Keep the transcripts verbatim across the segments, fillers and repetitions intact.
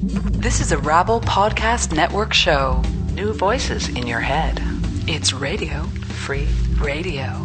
This is a Rabble Podcast Network show. New voices in your head. It's Radio Free Radio.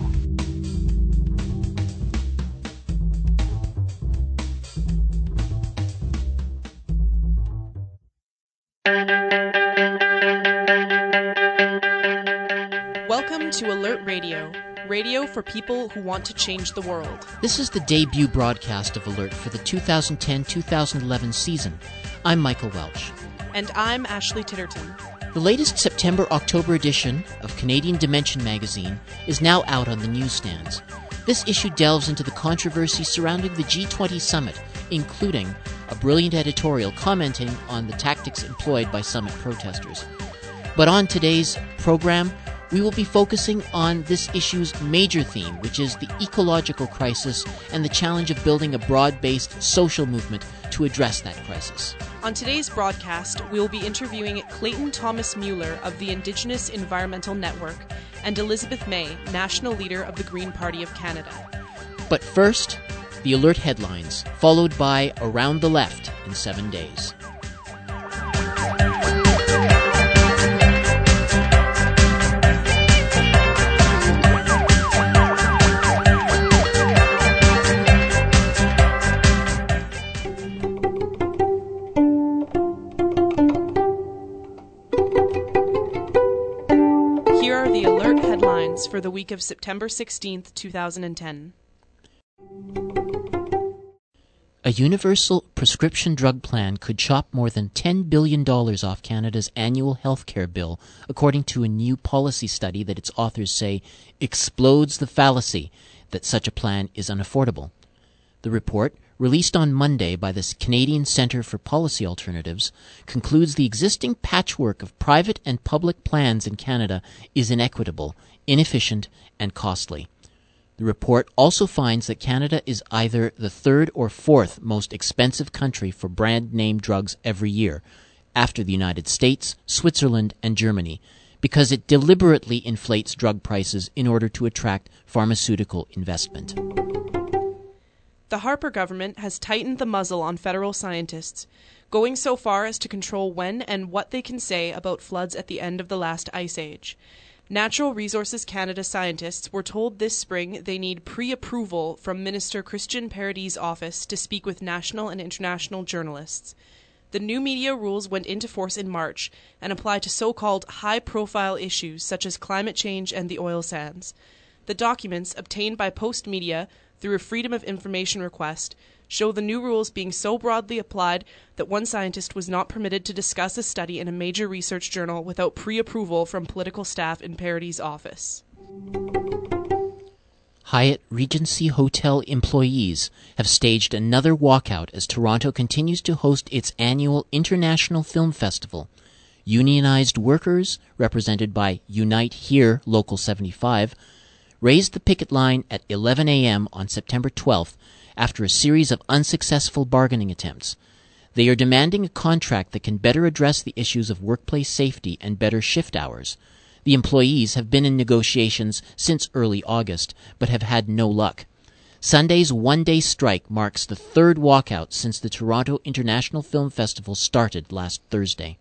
Welcome to Alert Radio, radio for people who want to change the world. This is the debut broadcast of Alert for the two thousand ten two thousand eleven season. I'm Michael Welch. And I'm Ashley Titterton. The latest September-October edition of Canadian Dimension magazine is now out on the newsstands. This issue delves into the controversy surrounding the G twenty summit, including a brilliant editorial commenting on the tactics employed by summit protesters. But on today's program, we will be focusing on this issue's major theme, which is the ecological crisis and the challenge of building a broad-based social movement to address that crisis. On today's broadcast, we will be interviewing Clayton Thomas Mueller of the Indigenous Environmental Network and Elizabeth May, National Leader of the Green Party of Canada. But first, the Alert headlines, followed by Around the Left in seven days. For the week of September sixteenth, two thousand ten. A universal prescription drug plan could chop more than ten billion dollars off Canada's annual health care bill, according to a new policy study that its authors say explodes the fallacy that such a plan is unaffordable. The report, released on Monday by the Canadian Centre for Policy Alternatives, concludes the existing patchwork of private and public plans in Canada is inequitable, inefficient, and costly. The report also finds that Canada is either the third or fourth most expensive country for brand name drugs every year, after the United States, Switzerland, and Germany, because it deliberately inflates drug prices in order to attract pharmaceutical investment. The Harper government has tightened the muzzle on federal scientists, going so far as to control when and what they can say about floods at the end of the last ice age. Natural Resources Canada scientists were told this spring they need pre-approval from Minister Christian Paradis' office to speak with national and international journalists. The new media rules went into force in March and apply to so-called high-profile issues such as climate change and the oil sands. The documents, obtained by Post Media through a Freedom of Information request, show the new rules being so broadly applied that one scientist was not permitted to discuss a study in a major research journal without pre-approval from political staff in Paradis' office. Hyatt Regency Hotel employees have staged another walkout as Toronto continues to host its annual International Film Festival. Unionized workers, represented by Unite Here Local seventy-five, raised the picket line at eleven a.m. on September twelfth after a series of unsuccessful bargaining attempts. They are demanding a contract that can better address the issues of workplace safety and better shift hours. The employees have been in negotiations since early August, but have had no luck. Sunday's one-day strike marks the third walkout since the Toronto International Film Festival started last Thursday.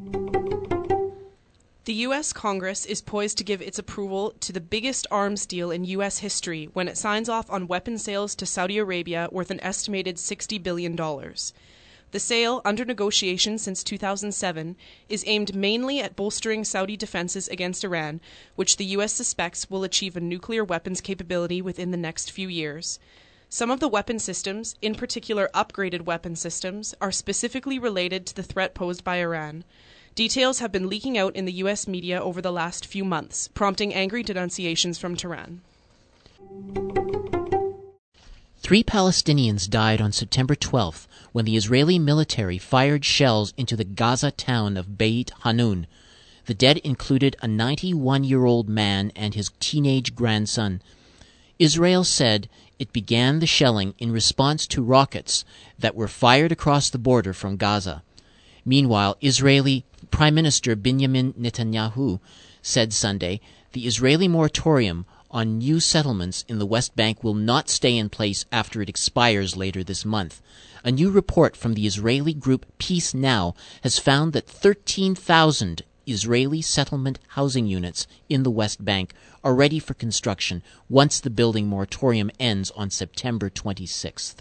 The U S Congress is poised to give its approval to the biggest arms deal in U S history when it signs off on weapon sales to Saudi Arabia worth an estimated sixty billion dollars. The sale, under negotiation since two thousand seven, is aimed mainly at bolstering Saudi defenses against Iran, which the U S suspects will achieve a nuclear weapons capability within the next few years. Some of the weapon systems, in particular upgraded weapon systems, are specifically related to the threat posed by Iran. Details have been leaking out in the U S media over the last few months, prompting angry denunciations from Tehran. Three Palestinians died on September twelfth when the Israeli military fired shells into the Gaza town of Beit Hanun. The dead included a ninety-one-year-old man and his teenage grandson. Israel said it began the shelling in response to rockets that were fired across the border from Gaza. Meanwhile, Israeli Prime Minister Benjamin Netanyahu said Sunday the Israeli moratorium on new settlements in the West Bank will not stay in place after it expires later this month. A new report from the Israeli group Peace Now has found that thirteen thousand Israeli settlement housing units in the West Bank are ready for construction once the building moratorium ends on September twenty-sixth.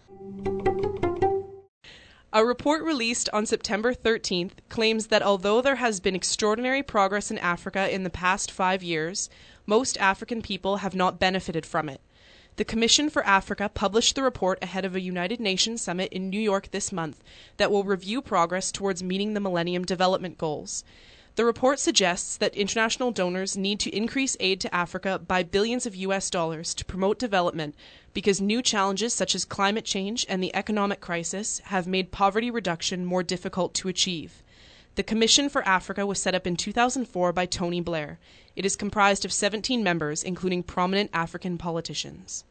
A report released on September thirteenth claims that although there has been extraordinary progress in Africa in the past five years, most African people have not benefited from it. The Commission for Africa published the report ahead of a United Nations summit in New York this month that will review progress towards meeting the Millennium Development Goals. The report suggests that international donors need to increase aid to Africa by billions of U S dollars to promote development because new challenges such as climate change and the economic crisis have made poverty reduction more difficult to achieve. The Commission for Africa was set up in two thousand four by Tony Blair. It is comprised of seventeen members, including prominent African politicians.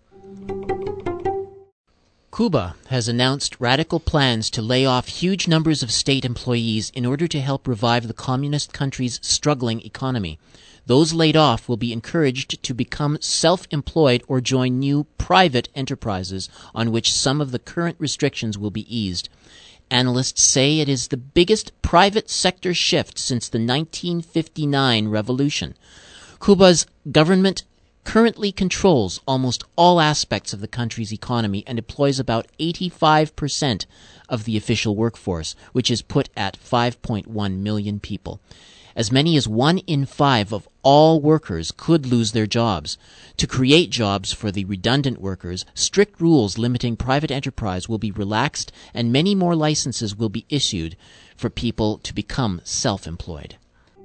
Cuba has announced radical plans to lay off huge numbers of state employees in order to help revive the communist country's struggling economy. Those laid off will be encouraged to become self-employed or join new private enterprises on which some of the current restrictions will be eased. Analysts say it is the biggest private sector shift since the nineteen fifty-nine revolution. Cuba's government currently controls almost all aspects of the country's economy and employs about eighty-five percent of the official workforce, which is put at five point one million people. As many as one in five of all workers could lose their jobs. To create jobs for the redundant workers, strict rules limiting private enterprise will be relaxed and many more licenses will be issued for people to become self-employed.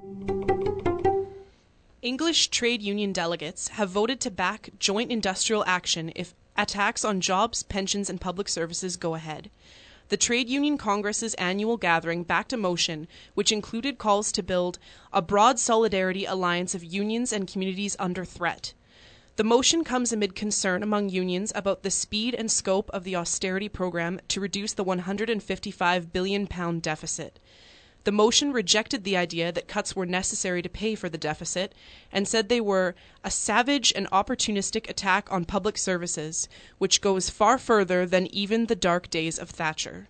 English trade union delegates have voted to back joint industrial action if attacks on jobs, pensions, and public services go ahead. The Trade Union Congress's annual gathering backed a motion which included calls to build a broad solidarity alliance of unions and communities under threat. The motion comes amid concern among unions about the speed and scope of the austerity program to reduce the one hundred fifty-five billion pound deficit. The motion rejected the idea that cuts were necessary to pay for the deficit and said they were a savage and opportunistic attack on public services, which goes far further than even the dark days of Thatcher.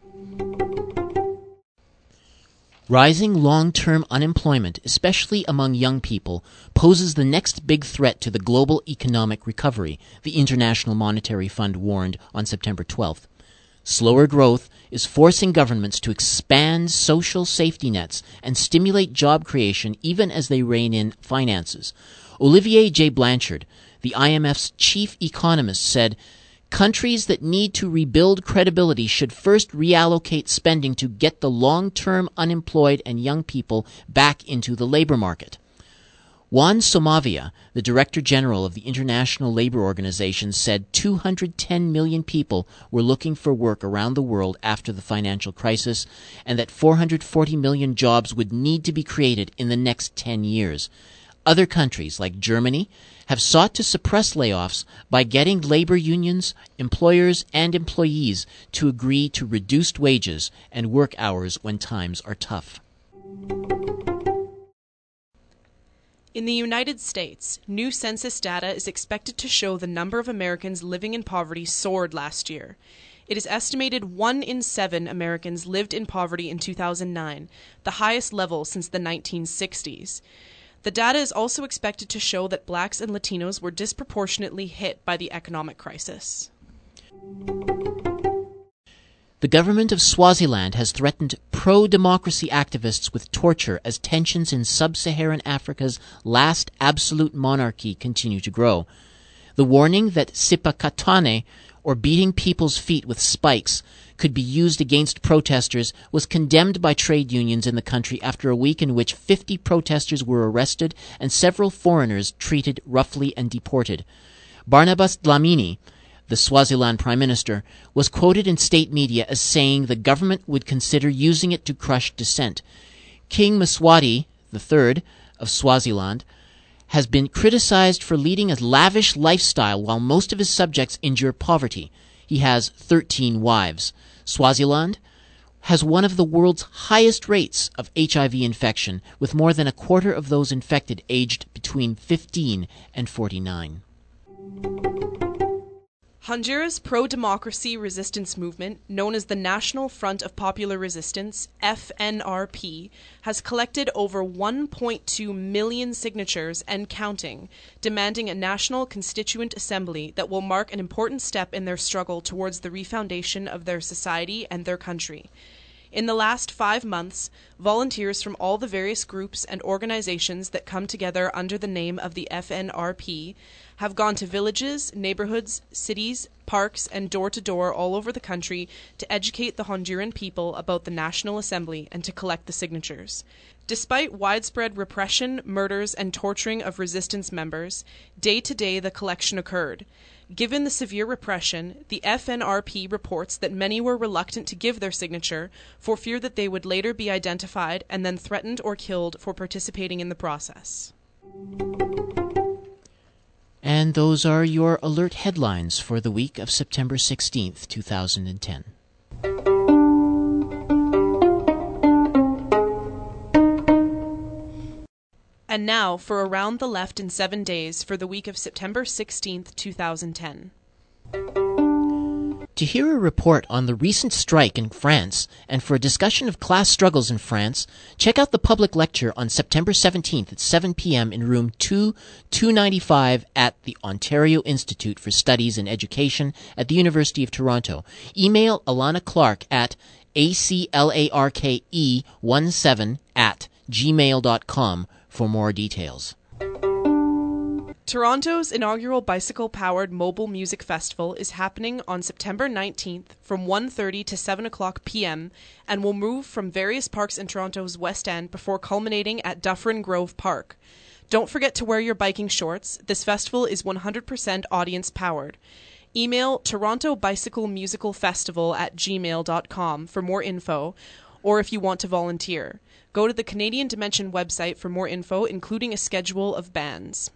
Rising long-term unemployment, especially among young people, poses the next big threat to the global economic recovery, the International Monetary Fund warned on September twelfth. Slower growth is forcing governments to expand social safety nets and stimulate job creation even as they rein in finances. Olivier J. Blanchard, the I M F's chief economist, said, "Countries that need to rebuild credibility should first reallocate spending to get the long-term unemployed and young people back into the labor market." Juan Somavia, the Director General of the International Labor Organization, said two hundred ten million people were looking for work around the world after the financial crisis, and that four hundred forty million jobs would need to be created in the next ten years. Other countries, like Germany, have sought to suppress layoffs by getting labor unions, employers, and employees to agree to reduced wages and work hours when times are tough. In the United States, new census data is expected to show the number of Americans living in poverty soared last year. It is estimated one in seven Americans lived in poverty in two thousand nine, the highest level since the nineteen sixties. The data is also expected to show that blacks and Latinos were disproportionately hit by the economic crisis. The government of Swaziland has threatened pro-democracy activists with torture as tensions in sub-Saharan Africa's last absolute monarchy continue to grow. The warning that sipakatane, or beating people's feet with spikes, could be used against protesters was condemned by trade unions in the country after a week in which fifty protesters were arrested and several foreigners treated roughly and deported. Barnabas Dlamini, the Swaziland Prime Minister, was quoted in state media as saying the government would consider using it to crush dissent. King Mswati the third of Swaziland has been criticized for leading a lavish lifestyle while most of his subjects endure poverty. He has thirteen wives. Swaziland has one of the world's highest rates of H I V infection, with more than a quarter of those infected aged between fifteen and forty-nine. Honduras' pro-democracy resistance movement, known as the National Front of Popular Resistance, F N R P, has collected over one point two million signatures and counting, demanding a national constituent assembly that will mark an important step in their struggle towards the refoundation of their society and their country. In the last five months, volunteers from all the various groups and organizations that come together under the name of the F N R P have gone to villages, neighborhoods, cities, parks, and door-to-door all over the country to educate the Honduran people about the National Assembly and to collect the signatures. Despite widespread repression, murders, and torturing of resistance members, day to day the collection occurred. Given the severe repression, the F N R P reports that many were reluctant to give their signature for fear that they would later be identified and then threatened or killed for participating in the process. And those are your alert headlines for the week of September sixteenth, two thousand ten. And now for Around the Left in seven days for the week of September sixteenth, two thousand ten. To hear a report on the recent strike in France and for a discussion of class struggles in France, check out the public lecture on September seventeenth at seven p.m. in room two two ninety-five at the Ontario Institute for Studies in Education at the University of Toronto. Email Alana Clark at A C L A R K E one seven at gmail dot com for more details. Toronto's inaugural bicycle-powered mobile music festival is happening on September nineteenth from one thirty to seven o'clock p.m. and will move from various parks in Toronto's West End before culminating at Dufferin Grove Park. Don't forget to wear your biking shorts. This festival is one hundred percent audience-powered. Email Toronto Bicycle Musical Festival at gmail dot com for more info, or if you want to volunteer. Go to the Canadian Dimension website for more info, including a schedule of bands.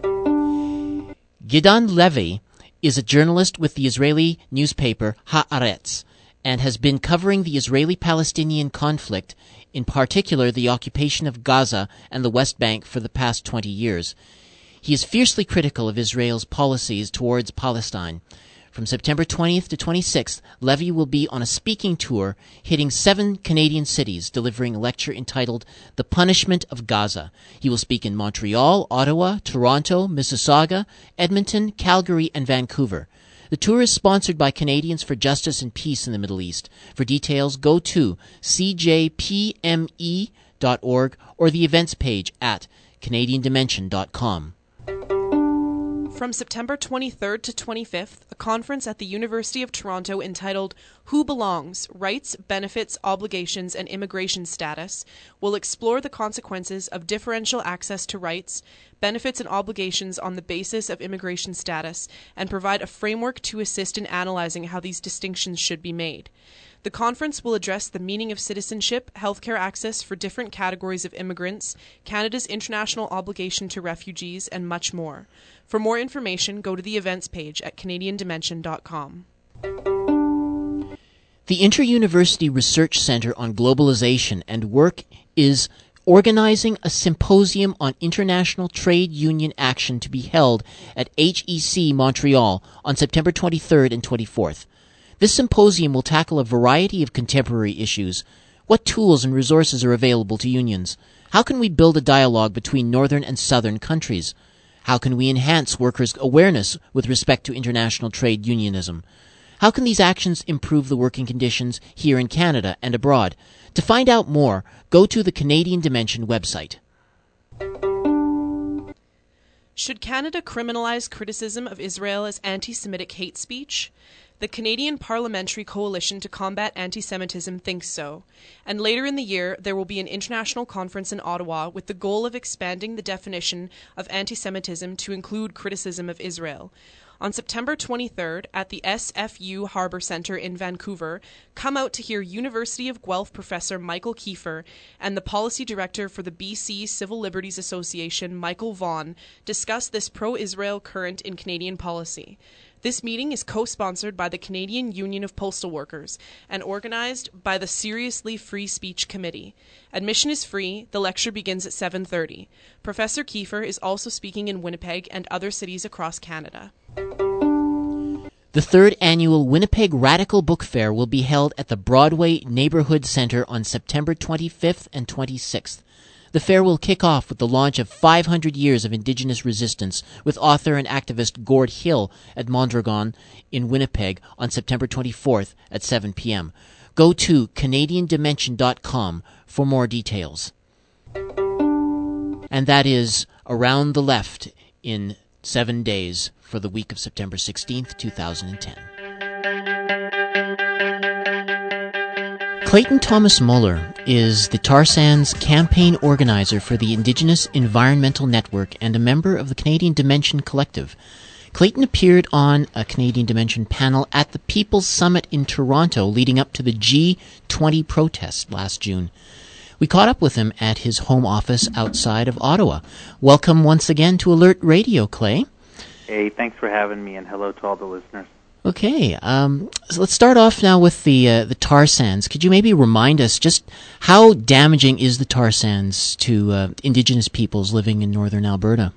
Gidon Levy is a journalist with the Israeli newspaper Haaretz and has been covering the Israeli-Palestinian conflict, in particular the occupation of Gaza and the West Bank, for the past twenty years. He is fiercely critical of Israel's policies towards Palestine. From September twentieth to twenty-sixth, Levy will be on a speaking tour hitting seven Canadian cities, delivering a lecture entitled The Punishment of Gaza. He will speak in Montreal, Ottawa, Toronto, Mississauga, Edmonton, Calgary, and Vancouver. The tour is sponsored by Canadians for Justice and Peace in the Middle East. For details, go to c j p m e dot org or the events page at canadian dimension dot com. From September twenty-third to twenty-fifth, a conference at the University of Toronto entitled Who Belongs? Rights, Benefits, Obligations, and Immigration Status will explore the consequences of differential access to rights, benefits, and obligations on the basis of immigration status and provide a framework to assist in analyzing how these distinctions should be made. The conference will address the meaning of citizenship, healthcare access for different categories of immigrants, Canada's international obligation to refugees, and much more. For more information, go to the events page at canadian dimension dot com. The Inter-University Research Centre on Globalization and Work is organizing a symposium on international trade union action to be held at H E C Montreal on September twenty-third and twenty-fourth. This symposium will tackle a variety of contemporary issues. What tools and resources are available to unions? How can we build a dialogue between northern and southern countries? How can we enhance workers' awareness with respect to international trade unionism? How can these actions improve the working conditions here in Canada and abroad? To find out more, go to the Canadian Dimension website. Should Canada criminalize criticism of Israel as anti-Semitic hate speech? The Canadian Parliamentary Coalition to Combat Anti-Semitism thinks so, and later in the year there will be an international conference in Ottawa with the goal of expanding the definition of anti-Semitism to include criticism of Israel. On September twenty-third, at the S F U Harbour Centre in Vancouver, come out to hear University of Guelph professor Michael Kiefer and the policy director for the B C Civil Liberties Association, Michael Vaughan, discuss this pro-Israel current in Canadian policy. This meeting is co-sponsored by the Canadian Union of Postal Workers and organized by the Seriously Free Speech Committee. Admission is free. The lecture begins at seven thirty. Professor Kiefer is also speaking in Winnipeg and other cities across Canada. The third annual Winnipeg Radical Book Fair will be held at the Broadway Neighborhood Centre on September twenty-fifth and twenty-sixth. The fair will kick off with the launch of five hundred Years of Indigenous Resistance with author and activist Gord Hill at Mondragon in Winnipeg on September twenty-fourth at seven p.m. Go to Canadian Dimension dot com for more details. And that is Around the Left in seven days for the week of September sixteenth, two thousand ten. Clayton Thomas Muller is the tar sands campaign organizer for the Indigenous Environmental Network and a member of the Canadian Dimension Collective. Clayton appeared on a Canadian Dimension panel at the People's Summit in Toronto leading up to the G twenty protest last June. We caught up with him at his home office outside of Ottawa. Welcome once again to Alert Radio, Clay. Hey, thanks for having me, and hello to all the listeners. Okay, um, so let's start off now with the uh, the tar sands. Could you maybe remind us just how damaging is the tar sands to uh, Indigenous peoples living in northern Alberta?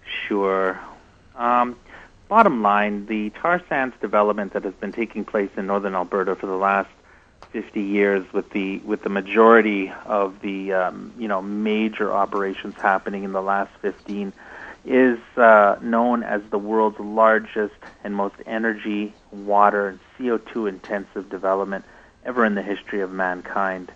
Sure. Um, bottom line, the tar sands development that has been taking place in northern Alberta for the last fifty years, with the with the majority of the um, you know major operations happening in the last fifteen, is uh, known as the world's largest and most energy, water, and C O two intensive development ever in the history of mankind.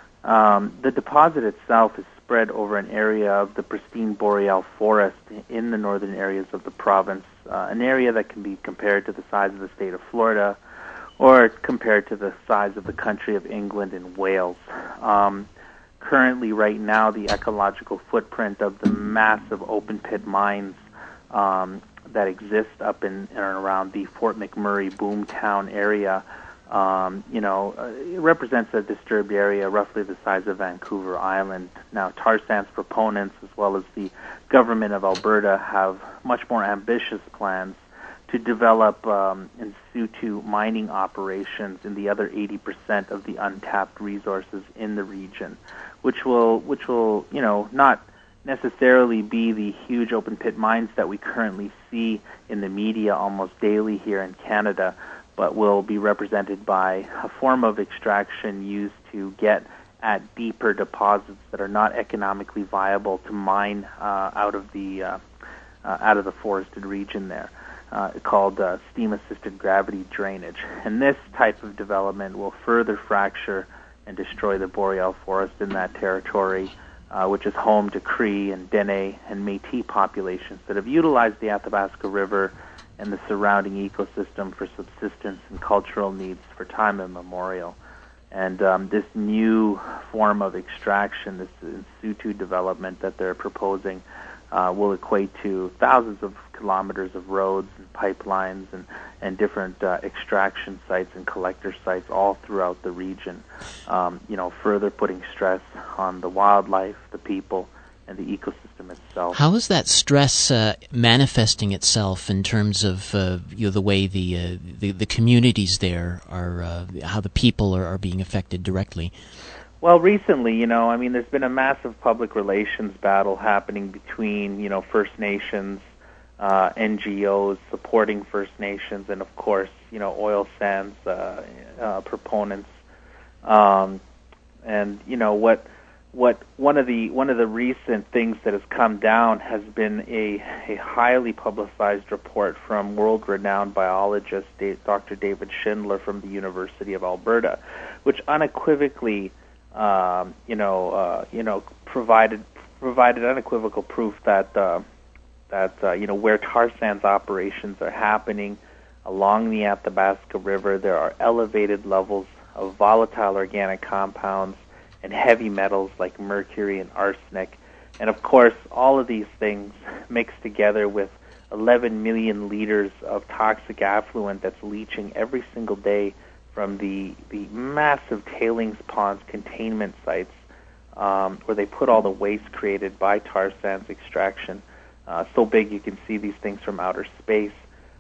Um, the deposit itself is spread over an area of the pristine boreal forest in the northern areas of the province, uh, an area that can be compared to the size of the state of Florida or compared to the size of the country of England and Wales. Um, Currently, right now, the ecological footprint of the massive open-pit mines um, that exist up in and around the Fort McMurray Boomtown area, um, you know, uh, it represents a disturbed area roughly the size of Vancouver Island. Now, tar sands proponents, as well as the government of Alberta, have much more ambitious plans to develop um, in situ mining operations in the other eighty percent of the untapped resources in the region, which will, which will, you know, not necessarily be the huge open pit mines that we currently see in the media almost daily here in Canada, but will be represented by a form of extraction used to get at deeper deposits that are not economically viable to mine uh, out of the uh, uh, out of the forested region there. Uh, called uh, steam-assisted gravity drainage. And this type of development will further fracture and destroy the boreal forest in that territory, uh, which is home to Cree and Dene and Métis populations that have utilized the Athabasca River and the surrounding ecosystem for subsistence and cultural needs for time immemorial. And um, this new form of extraction, this in situ development that they're proposing, Uh, will equate to thousands of kilometers of roads and pipelines and, and different uh, extraction sites and collector sites all throughout the region, um, you know, further putting stress on the wildlife, the people, and the ecosystem itself. How is that stress uh, manifesting itself in terms of uh, you know, the way the, uh, the the communities there are, uh, how the people are, are being affected directly? Well, recently, you know, I mean, there's been a massive public relations battle happening between, you know, First Nations, uh, N G Os supporting First Nations, and of course, you know, oil sands uh, uh, proponents. Um, and you know what, what one of the one of the recent things that has come down has been a a highly publicized report from world-renowned biologist Doctor David Schindler from the University of Alberta, which unequivocally Um, you know, uh, you know, provided provided unequivocal proof that uh, that uh, you know where tar sands operations are happening along the Athabasca River, there are elevated levels of volatile organic compounds and heavy metals like mercury and arsenic, and of course, all of these things mixed together with eleven million liters of toxic affluent that's leaching every single day from the, the massive tailings ponds containment sites um, where they put all the waste created by tar sands extraction. Uh, so big you can see these things from outer space.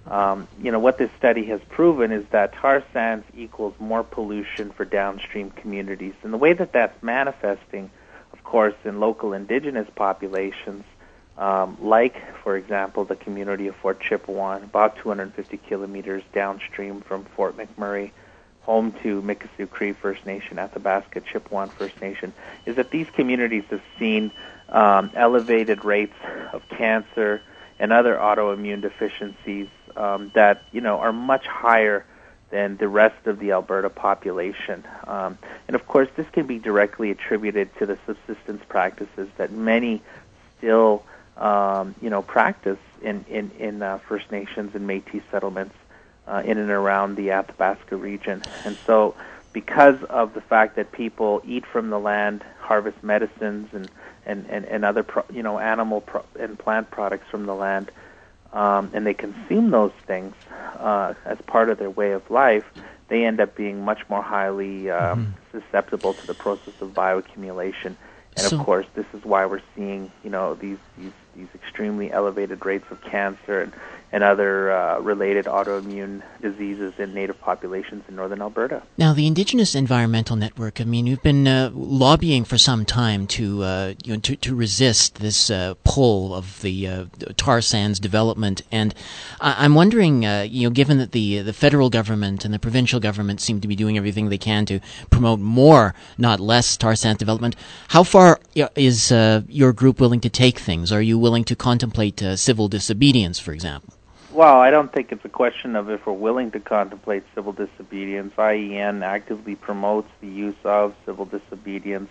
Um, you know, what this study has proven is that tar sands equals more pollution for downstream communities. And the way that that's manifesting, of course, in local indigenous populations, um, like, for example, the community of Fort Chipewyan, about two hundred fifty kilometers downstream from Fort McMurray, home to Mikisew Cree First Nation, Athabasca Chipewyan First Nation, is that these communities have seen um, elevated rates of cancer and other autoimmune deficiencies um, that, you know, are much higher than the rest of the Alberta population. Um, and, of course, this can be directly attributed to the subsistence practices that many still, um, you know, practice in, in, in uh, First Nations and Métis settlements uh, in and around the Athabasca region. And so because of the fact that people eat from the land, harvest medicines and and, and, and other, pro, you know, animal pro, and plant products from the land, um, and they consume those things uh, as part of their way of life, they end up being much more highly um, mm-hmm. susceptible to the process of bioaccumulation. And, so, of course, this is why we're seeing, you know, these, these, these extremely elevated rates of cancer and, and other uh, related autoimmune diseases in native populations in northern Alberta. Now, the Indigenous Environmental Network, I mean, you've been uh, lobbying for some time to uh, you know, to, to resist this uh, pull of the uh, tar sands development. And I- I'm wondering, uh, you know, given that the the federal government and the provincial government seem to be doing everything they can to promote more, not less, tar sands development, how far is uh, your group willing to take things? Are you willing to contemplate uh, civil disobedience, for example? Well, I don't think it's a question of if we're willing to contemplate civil disobedience. I E N actively promotes the use of civil disobedience,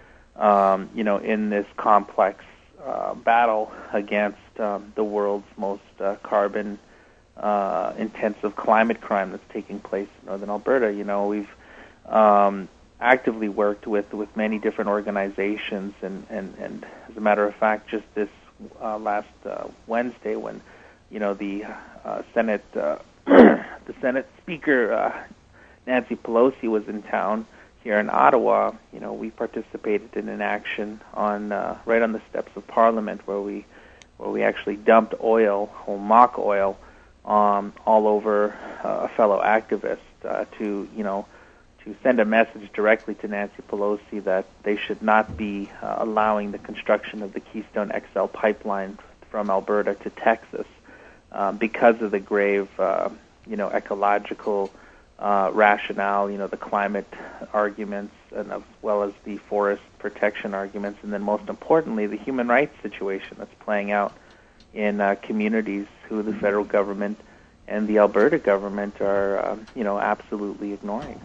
um, you know, in this complex uh, battle against um, the world's most uh, carbon uh, intensive climate crime that's taking place in northern Alberta. You know, we've um, actively worked with, with many different organizations, and, and, and as a matter of fact, just this uh, last uh, Wednesday when You know, the uh, Senate, uh, the Senate Speaker, uh, Nancy Pelosi, was in town here in Ottawa. You know, we participated in an action on uh, right on the steps of Parliament, where we where we actually dumped oil, or mock oil, um, all over uh, a fellow activist uh, to, you know, to send a message directly to Nancy Pelosi that they should not be uh, allowing the construction of the Keystone X L pipeline from Alberta to Texas. Um, because of the grave, uh, you know, ecological uh, rationale, you know, the climate arguments, and as well as the forest protection arguments, and then most importantly, the human rights situation that's playing out in uh, communities who the federal government and the Alberta government are, um, you know, absolutely ignoring.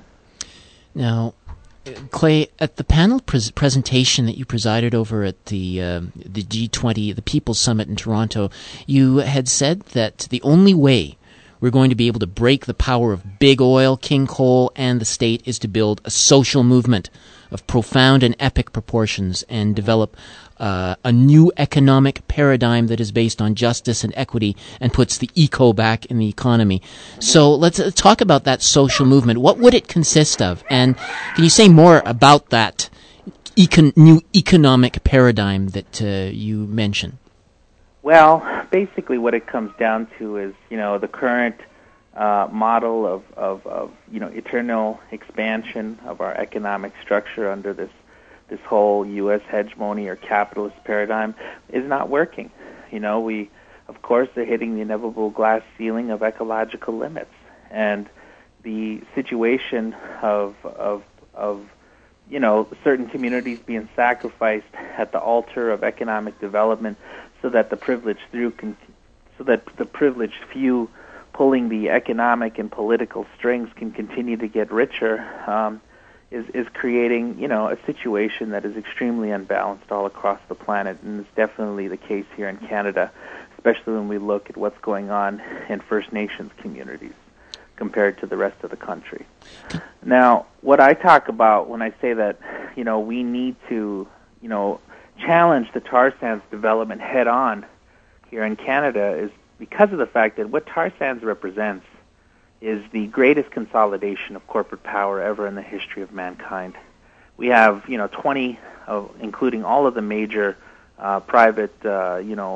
Now, Clay, at the panel pres- presentation that you presided over at the uh, the G twenty, the People's Summit in Toronto, you had said that the only way we're going to be able to break the power of big oil, king coal, and the state is to build a social movement of profound and epic proportions and develop uh, a new economic paradigm that is based on justice and equity and puts the eco back in the economy. So let's uh, talk about that social movement. What would it consist of? And can you say more about that econ- new economic paradigm that uh, you mentioned? Well, basically what it comes down to is, you know, the current uh, model of, of, of, you know, eternal expansion of our economic structure under this this whole U S hegemony or capitalist paradigm is not working. You know, we, of course, are hitting the inevitable glass ceiling of ecological limits. And the situation of, of, of you know, certain communities being sacrificed at the altar of economic development so that the privileged few can, so that the privileged few pulling the economic and political strings can continue to get richer, um, is is creating, you know, a situation that is extremely unbalanced all across the planet, and it's definitely the case here in Canada, especially when we look at what's going on in First Nations communities compared to the rest of the country. Now, what I talk about when I say that, you know, we need to, you know, challenge the tar sands development head on here in Canada is because of the fact that what tar sands represents is the greatest consolidation of corporate power ever in the history of mankind. We have, you know, twenty, uh, including all of the major uh, private, uh, you know,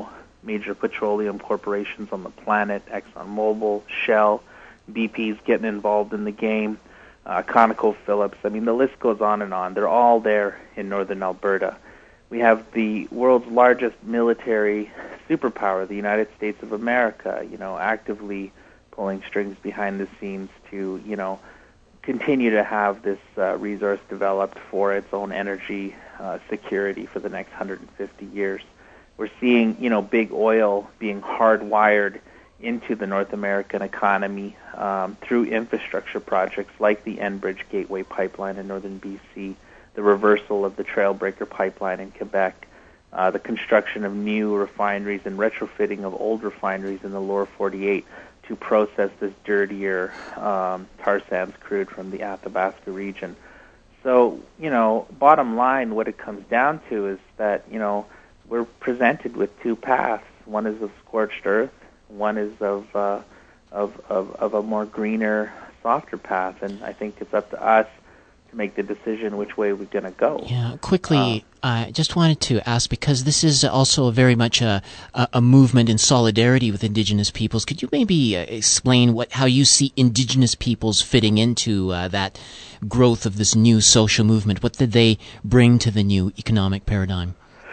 major petroleum corporations on the planet, ExxonMobil, Shell, B P's getting involved in the game, uh, ConocoPhillips. I mean, the list goes on and on. They're all there in northern Alberta. We have the world's largest military superpower, the United States of America, you know, actively pulling strings behind the scenes to, you know, continue to have this uh, resource developed for its own energy uh, security for the next one hundred fifty years. We're seeing, you know, big oil being hardwired into the North American economy um, through infrastructure projects like the Enbridge Gateway Pipeline in northern B C, the reversal of the Trailbreaker Pipeline in Quebec, uh, the construction of new refineries and retrofitting of old refineries in the lower forty-eight to process this dirtier um, tar sands crude from the Athabasca region. So, you know, bottom line, what it comes down to is that, you know, we're presented with two paths. One is of scorched earth, one is of, uh, of, of, of a more greener, softer path, and I think it's up to us to make the decision which way we're going to go. Yeah, quickly, I uh, just wanted to ask, because this is also very much a, a, a movement in solidarity with Indigenous peoples, could you maybe uh, explain what how you see Indigenous peoples fitting into uh, that growth of this new social movement? What did they bring to the new economic paradigm?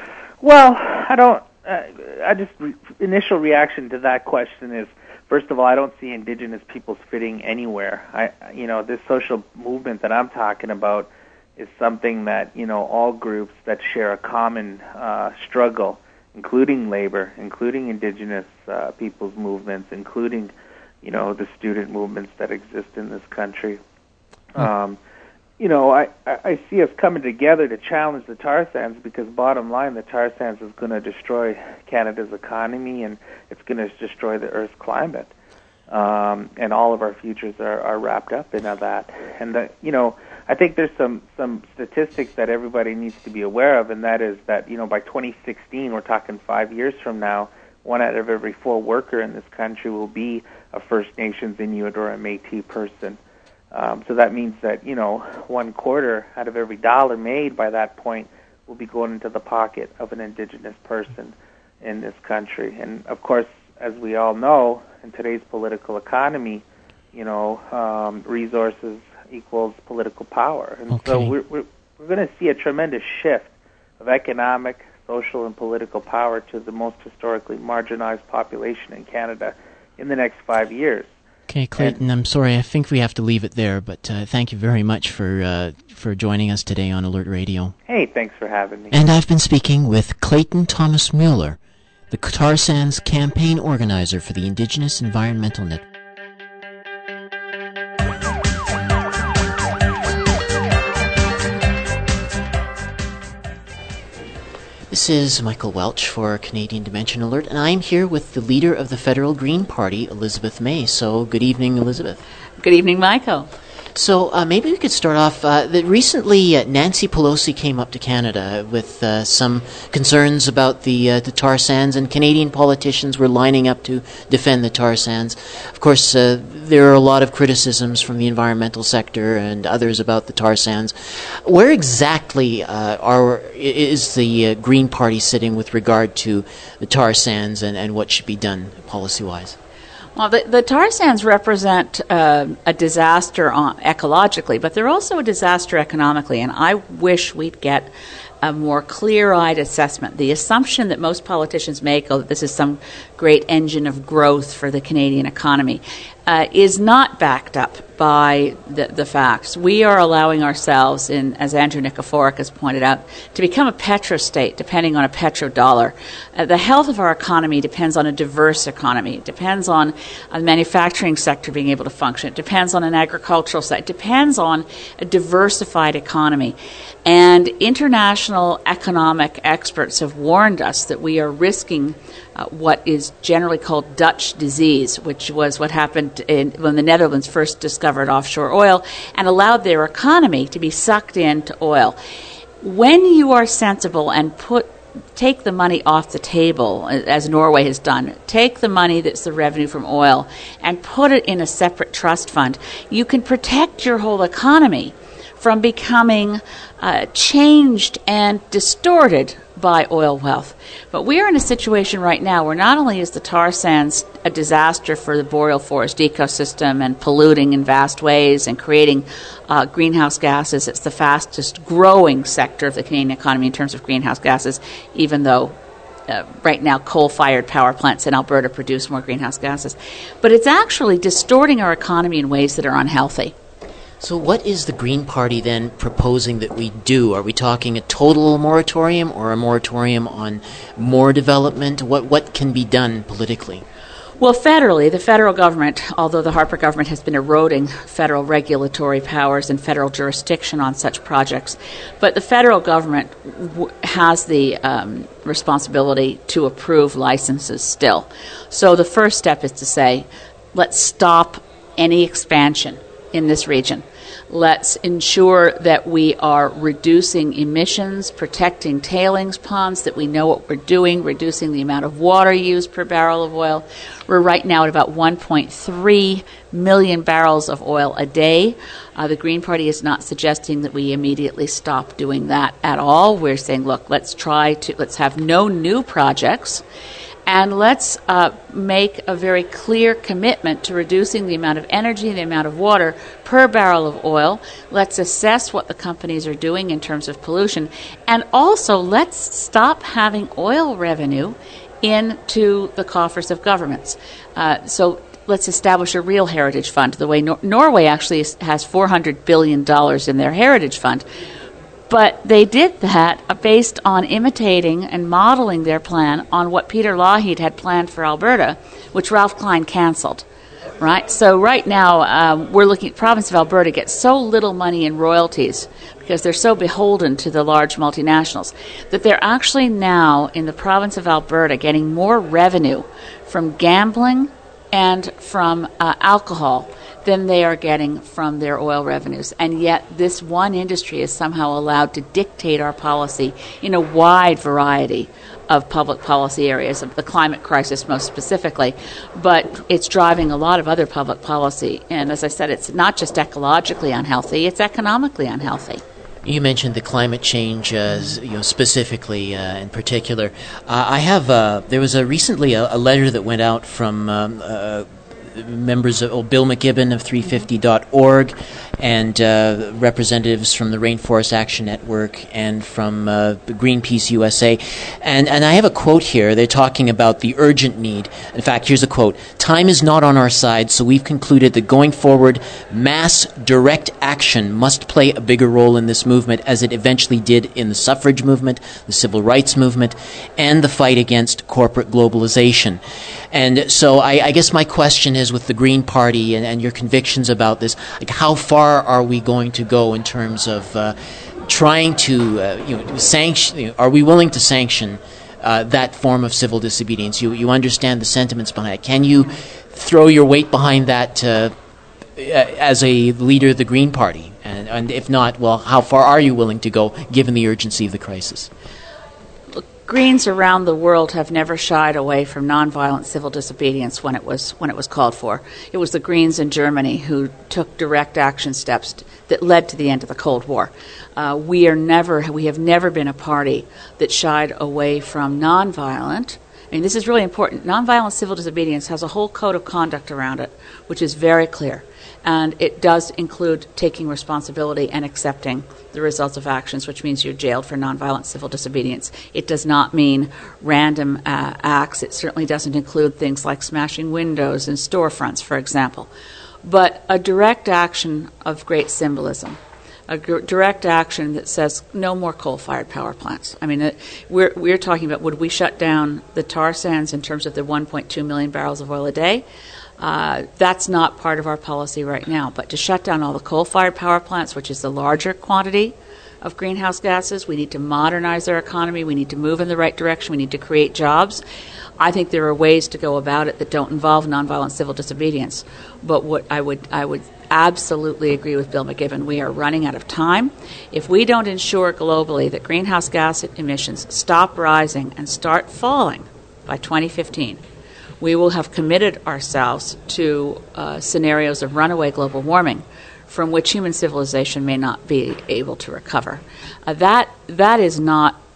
Well, I don't, uh, I just, re- initial reaction to that question is, first of all, I don't see Indigenous peoples fitting anywhere. I, you know, this social movement that I'm talking about is something that, you know, all groups that share a common uh, struggle, including labor, including Indigenous uh, peoples movements, including, you know, the student movements that exist in this country. Mm. Um, you know, I, I see us coming together to challenge the tar sands because, bottom line, the tar sands is going to destroy Canada's economy and it's going to destroy the Earth's climate. Um, and all of our futures are, are wrapped up in that. And, the, you know, I think there's some, some statistics that everybody needs to be aware of, and that is that, you know, by twenty sixteen, we're talking five years from now, one out of every four worker in this country will be a First Nations, Inuit, or a Métis person. Um, so that means that, you know, one quarter out of every dollar made by that point will be going into the pocket of an Indigenous person in this country. And, of course, as we all know, in today's political economy, you know, um, resources equals political power. And okay. so we're, we're, we're going to see a tremendous shift of economic, social, and political power to the most historically marginalized population in Canada in the next five years. Okay, Clayton, I'm sorry, I think we have to leave it there, but uh, thank you very much for uh, for joining us today on Alert Radio. Hey, thanks for having me. And I've been speaking with Clayton Thomas Mueller, the tar sands campaign organizer for the Indigenous Environmental Network. This is Michael Welch for Canadian Dimension Alert, and I'm here with the leader of the Federal Green Party, Elizabeth May. So, good evening, Elizabeth. Good evening, Michael. So uh, maybe we could start off. Uh, that recently, uh, Nancy Pelosi came up to Canada with uh, some concerns about the uh, the tar sands, and Canadian politicians were lining up to defend the tar sands. Of course, uh, there are a lot of criticisms from the environmental sector and others about the tar sands. Where exactly uh, are is the uh, Green Party sitting with regard to the tar sands and, and what should be done policy-wise? Well, the, the tar sands represent uh, a disaster on, ecologically, but they're also a disaster economically, and I wish we'd get a more clear-eyed assessment. The assumption that most politicians make, oh, this is some great engine of growth for the Canadian economy, uh, is not backed up by the, the facts. We are allowing ourselves, in, as Andrew Nikiforuk has pointed out, to become a petrostate, depending on a petrodollar. Uh, the health of our economy depends on a diverse economy. It depends on a manufacturing sector being able to function. It depends on an agricultural sector. It depends on a diversified economy. And international economic experts have warned us that we are risking uh, what is generally called Dutch disease, which was what happened in, when the Netherlands first discovered offshore oil and allowed their economy to be sucked into oil. When you are sensible and put take the money off the table, as Norway has done, take the money that's the revenue from oil and put it in a separate trust fund, you can protect your whole economy from becoming uh, changed and distorted by oil wealth. But we are in a situation right now where not only is the tar sands a disaster for the boreal forest ecosystem and polluting in vast ways and creating uh, greenhouse gases, it's the fastest growing sector of the Canadian economy in terms of greenhouse gases, even though uh, right now coal-fired power plants in Alberta produce more greenhouse gases. But it's actually distorting our economy in ways that are unhealthy. So what is the Green Party then proposing that we do? Are we talking a total moratorium or a moratorium on more development? What what can be done politically? Well, federally, the federal government, although the Harper government has been eroding federal regulatory powers and federal jurisdiction on such projects, but the federal government w- has the um, responsibility to approve licenses still. So the first step is to say, let's stop any expansion in this region. Let's ensure that we are reducing emissions, protecting tailings ponds, that we know what we're doing, reducing the amount of water used per barrel of oil. We're right now at about one point three million barrels of oil a day. Uh, the Green Party is not suggesting that we immediately stop doing that at all. We're saying, look, let's try to, let's have no new projects. And let's uh, make a very clear commitment to reducing the amount of energy and the amount of water per barrel of oil. Let's assess what the companies are doing in terms of pollution. And also, let's stop having oil revenue into the coffers of governments. Uh, so let's establish a real heritage fund, the way Nor- Norway actually is, has four hundred billion dollars in their heritage fund. But they did that based on imitating and modeling their plan on what Peter Lougheed had planned for Alberta, which Ralph Klein canceled. Right? So right now, um, we're looking at the province of Alberta gets so little money in royalties because they're so beholden to the large multinationals that they're actually now in the province of Alberta getting more revenue from gambling and from uh, alcohol than they are getting from their oil revenues. And yet this one industry is somehow allowed to dictate our policy in a wide variety of public policy areas, of the climate crisis most specifically. But it's driving a lot of other public policy. And as I said, it's not just ecologically unhealthy, it's economically unhealthy. You mentioned the climate change, uh, you know, specifically uh, in particular. Uh, I have, uh, there was a recently a, a letter that went out from um, uh, members of oh, Bill McGibbon of three fifty dot org and uh, representatives from the Rainforest Action Network and from uh, Greenpeace U S A. And, and I have a quote here. They're talking about the urgent need. In fact, here's a quote. Time is not on our side, so we've concluded that going forward, mass direct action must play a bigger role in this movement as it eventually did in the suffrage movement, the civil rights movement, and the fight against corporate globalization. And so I, I guess my question is with the Green Party and, and your convictions about this, like how far are we going to go in terms of uh, trying to, uh, you know, sanction, you know, are we willing to sanction uh, that form of civil disobedience? You, you understand the sentiments behind it. Can you throw your weight behind that uh, as a leader of the Green Party? And, and if not, well, how far are you willing to go given the urgency of the crisis? Greens around the world have never shied away from nonviolent civil disobedience when it was when it was called for. It was the Greens in Germany who took direct action steps t- that led to the end of the Cold War. Uh, we are never we have never been a party that shied away from nonviolent. I mean, this is really important. Nonviolent civil disobedience has a whole code of conduct around it, which is very clear. And it does include taking responsibility and accepting the results of actions, which means you're jailed for nonviolent civil disobedience. It does not mean random uh, acts. It certainly doesn't include things like smashing windows in storefronts, for example. But a direct action of great symbolism, a g- direct action that says no more coal-fired power plants. I mean, it, we're, we're talking about would we shut down the tar sands in terms of the one point two million barrels of oil a day? Uh, that's not part of our policy right now. But to shut down all the coal-fired power plants, which is the larger quantity of greenhouse gases, we need to modernize our economy. We need to move in the right direction. We need to create jobs. I think there are ways to go about it that don't involve nonviolent civil disobedience. But what I would I would absolutely agree with Bill McGibbon. We are running out of time. If we don't ensure globally that greenhouse gas emissions stop rising and start falling by twenty fifteen, we will have committed ourselves to uh, scenarios of runaway global warming from which human civilization may not be able to recover. Uh, that that is not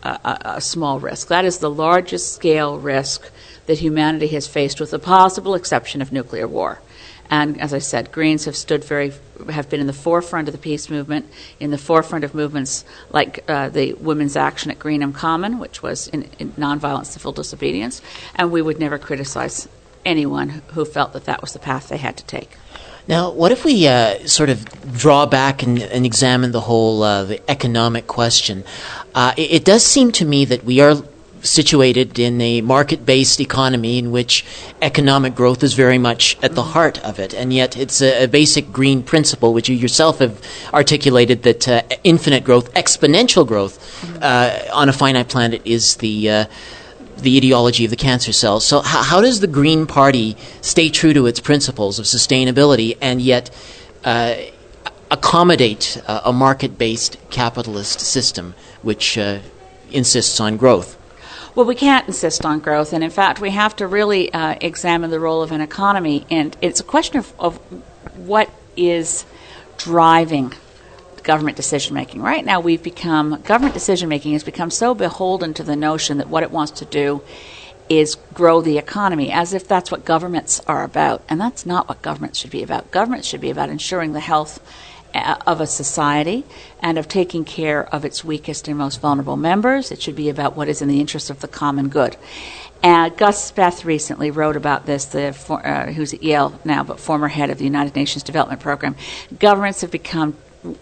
a, a small risk. That is the largest scale risk that humanity has faced, with the possible exception of nuclear war. And as I said, Greens have stood very, have been in the forefront of the peace movement, in the forefront of movements like uh, the Women's Action at Greenham Common, which was in, in nonviolent civil disobedience, and we would never criticize anyone who felt that that was the path they had to take. Now, what if we uh, sort of draw back and, and examine the whole uh, the economic question? Uh, it, it does seem to me that we are situated in a market-based economy in which economic growth is very much at the heart of it, and yet it's a, a basic green principle, which you yourself have articulated, that uh, infinite growth, exponential growth uh, on a finite planet is the uh, the ideology of the cancer cells. So how, how does the Green Party stay true to its principles of sustainability and yet uh, accommodate uh, a market-based capitalist system which uh, insists on growth? Well, we can't insist on growth, and in fact, we have to really uh, examine the role of an economy, and it's a question of, of what is driving government decision-making. Right now, we've become, government decision-making has become so beholden to the notion that what it wants to do is grow the economy, as if that's what governments are about, and that's not what governments should be about. Governments should be about ensuring the health of a society and of taking care of its weakest and most vulnerable members. It should be about what is in the interest of the common good. And Gus Speth recently wrote about this, the for, uh, who's at Yale now, but former head of the United Nations Development Program. Governments have become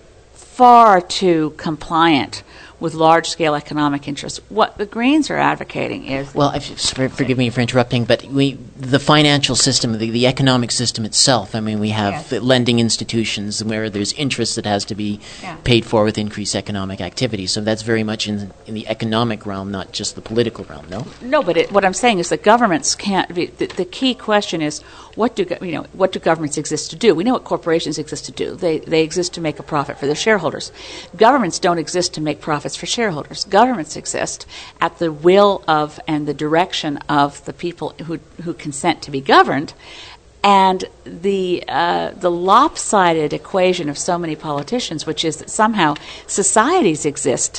far too compliant with large-scale economic interests. What the Greens are advocating is... Well, if, forgive me for interrupting, but we, the financial system, the, the economic system itself, I mean, we have Yes. lending institutions where there's interest that has to be Yeah. paid for with increased economic activity. So that's very much in, in the economic realm, not just the political realm, no? No, but it, what I'm saying is that governments can't be... The, the key question is, what do go- you know? What do governments exist to do? We know what corporations exist to do. They they exist to make a profit for their shareholders. Governments don't exist to make profits for shareholders. Governments exist at the will of and the direction of the people who who consent to be governed. And the uh, the lopsided equation of so many politicians, which is that somehow societies exist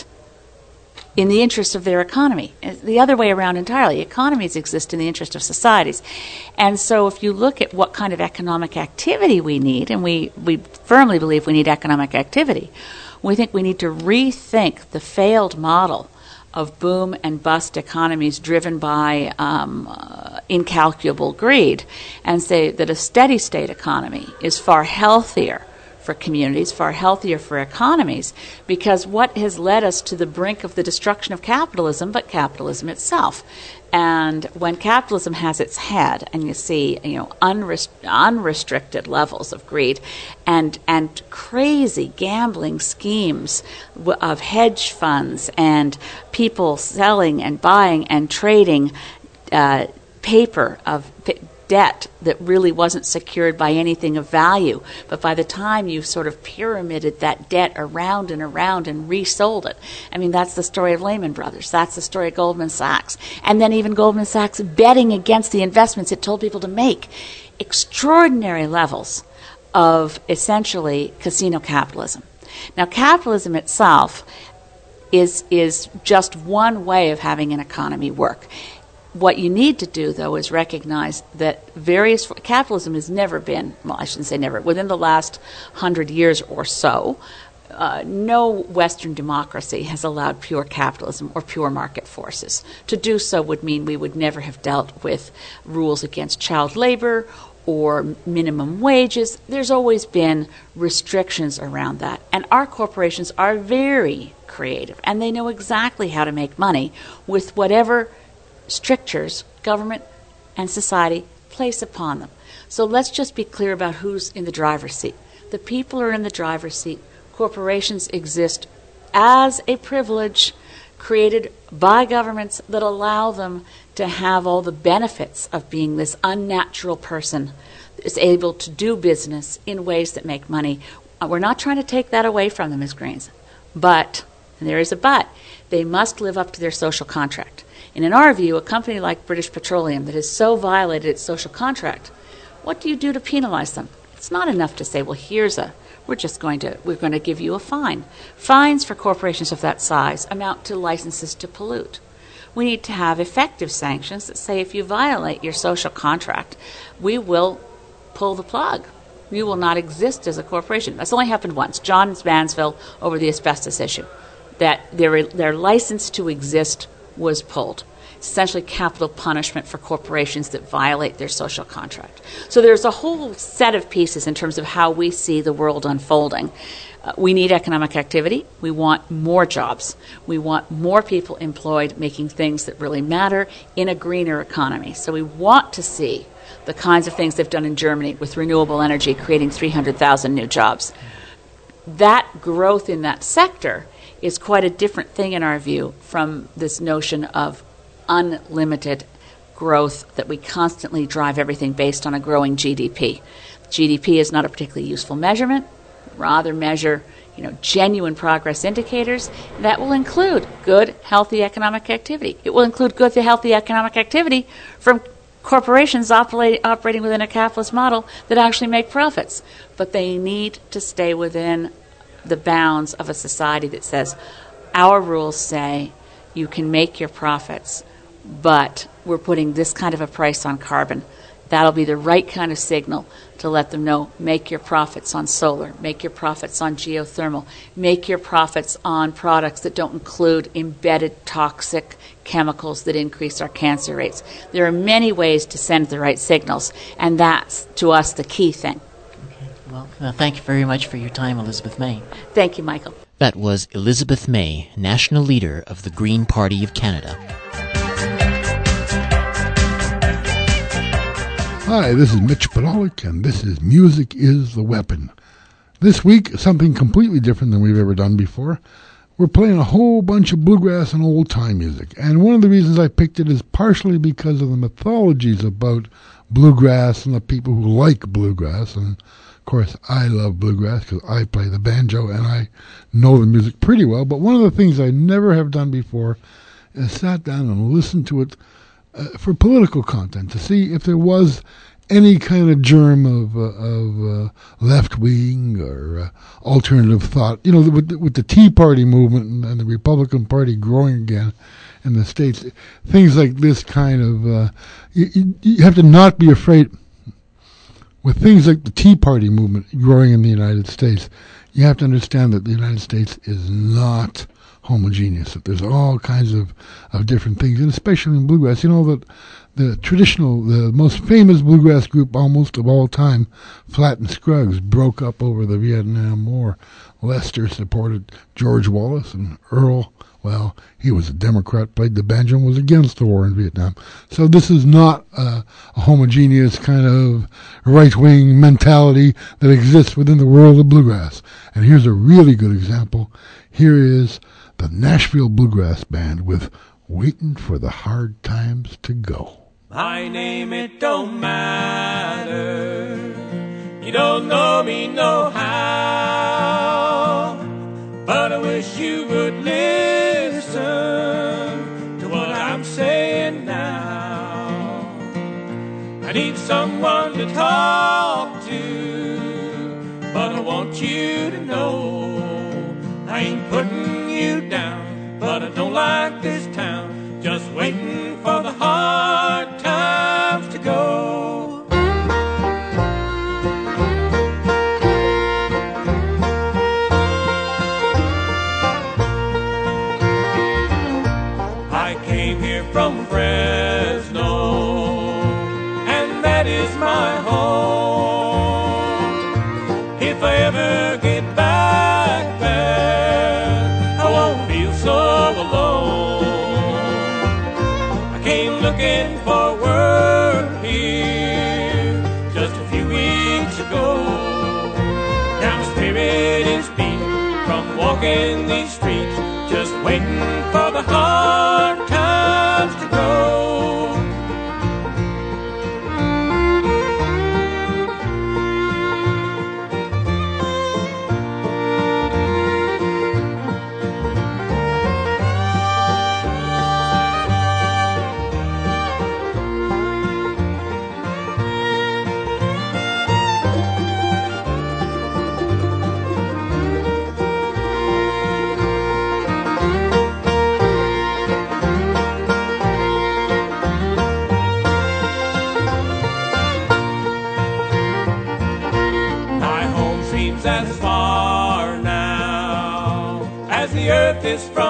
in the interest of their economy. The other way around entirely. Economies exist in the interest of societies. And so if you look at what kind of economic activity we need, and we, we firmly believe we need economic activity, we think we need to rethink the failed model of boom and bust economies driven by um, uh, incalculable greed, and say that a steady state economy is far healthier for communities, far healthier for economies, because what has led us to the brink of the destruction of capitalism, but capitalism itself. And when capitalism has its head, and you see, you know, unrest- unrestricted levels of greed, and and crazy gambling schemes w- of hedge funds, and people selling and buying and trading uh, paper of p- debt that really wasn't secured by anything of value, but by the time you sort of pyramided that debt around and around and resold it. I mean, that's the story of Lehman Brothers. That's the story of Goldman Sachs. And then even Goldman Sachs betting against the investments it told people to make. Extraordinary levels of essentially casino capitalism. Now, capitalism itself is is just one way of having an economy work. What you need to do, though, is recognize that various capitalism has never been, well, I shouldn't say never, within the last hundred years or so, uh, no Western democracy has allowed pure capitalism or pure market forces. To do so would mean we would never have dealt with rules against child labor or minimum wages. There's always been restrictions around that. And our corporations are very creative, and they know exactly how to make money with whatever strictures government and society place upon them. So let's just be clear about who's in the driver's seat. The people are in the driver's seat. Corporations exist as a privilege created by governments that allow them to have all the benefits of being this unnatural person that is able to do business in ways that make money. We're not trying to take that away from them as Greens. But, and there is a but, they must live up to their social contract. And in our view, a company like British Petroleum that has so violated its social contract, what do you do to penalize them? It's not enough to say, well, here's a we're just going to we're going to give you a fine. Fines for corporations of that size amount to licenses to pollute. We need to have effective sanctions that say if you violate your social contract, we will pull the plug. You will not exist as a corporation. That's only happened once. Johns Manville over the asbestos issue, that their their license to exist was pulled. Essentially capital punishment for corporations that violate their social contract. So there's a whole set of pieces in terms of how we see the world unfolding. Uh, we need economic activity. We want more jobs. We want more people employed making things that really matter in a greener economy. So we want to see the kinds of things they've done in Germany with renewable energy, creating three hundred thousand new jobs. That growth in that sector is quite a different thing in our view from this notion of unlimited growth that we constantly drive everything based on a growing G D P. G D P is not a particularly useful measurement. Rather measure, you know, genuine progress indicators that will include good, healthy economic activity. It will include good, healthy economic activity from corporations operate, operating within a capitalist model that actually make profits. But they need to stay within the bounds of a society that says, our rules say you can make your profits, but we're putting this kind of a price on carbon. That'll be the right kind of signal to let them know, make your profits on solar, make your profits on geothermal, make your profits on products that don't include embedded toxic chemicals that increase our cancer rates. There are many ways to send the right signals, and that's, to us, the key thing. Okay. Well, uh, thank you very much for your time, Elizabeth May. Thank you, Michael. That was Elizabeth May, National Leader of the Green Party of Canada. Hi, this is Mitch Podolak, and this is Music is the Weapon. This week, something completely different than we've ever done before. We're playing a whole bunch of bluegrass and old-time music, and one of the reasons I picked it is partially because of the mythologies about bluegrass and the people who like bluegrass, and of course, I love bluegrass because I play the banjo and I know the music pretty well, but one of the things I never have done before is sat down and listened to it Uh, for political content, to see if there was any kind of germ of, uh, of uh, left-wing or uh, alternative thought. You know, with the, with the Tea Party movement and, and the Republican Party growing again in the States, things like this kind of, uh, you, you have to not be afraid. With things like the Tea Party movement growing in the United States, you have to understand that the United States is not homogeneous, that there's all kinds of, of different things, and especially in bluegrass. You know that the traditional, the most famous bluegrass group almost of all time, Flatt and Scruggs, broke up over the Vietnam War. Lester supported George Wallace, and Earl, well, he was a Democrat, played the banjo, and was against the war in Vietnam. So this is not uh, a homogeneous kind of right-wing mentality that exists within the world of bluegrass. And here's a really good example. Here is the Nashville Bluegrass Band with Waiting for the Hard Times to Go. My name, it don't matter. You don't know me no how. But I wish you would listen to what I'm saying now. I need someone to talk to, but I want you to know I ain't putting you down, but I don't like this town. Just waiting for the hard times to go. I came here from Fresno, and that is my home. If I ever get back there, I won't feel so alone. I came looking for work here just a few weeks ago. Now my spirit is beat from walking these streets, just waiting for the hard times to go.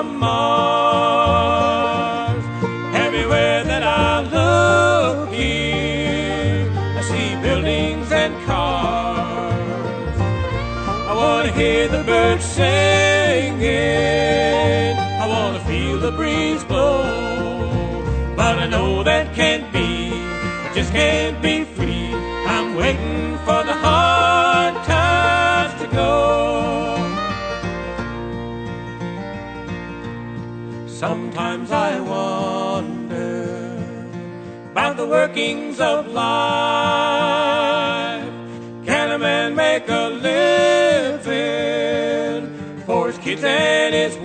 from Mars. Everywhere that I look here, I see buildings and cars. I want to hear the birds singing, I want to feel the breeze blow, but I know that can't be, I just can't be free. I'm waiting for the hard times to go. Sometimes I wonder about the workings of life. Can a man make a living for his kids and his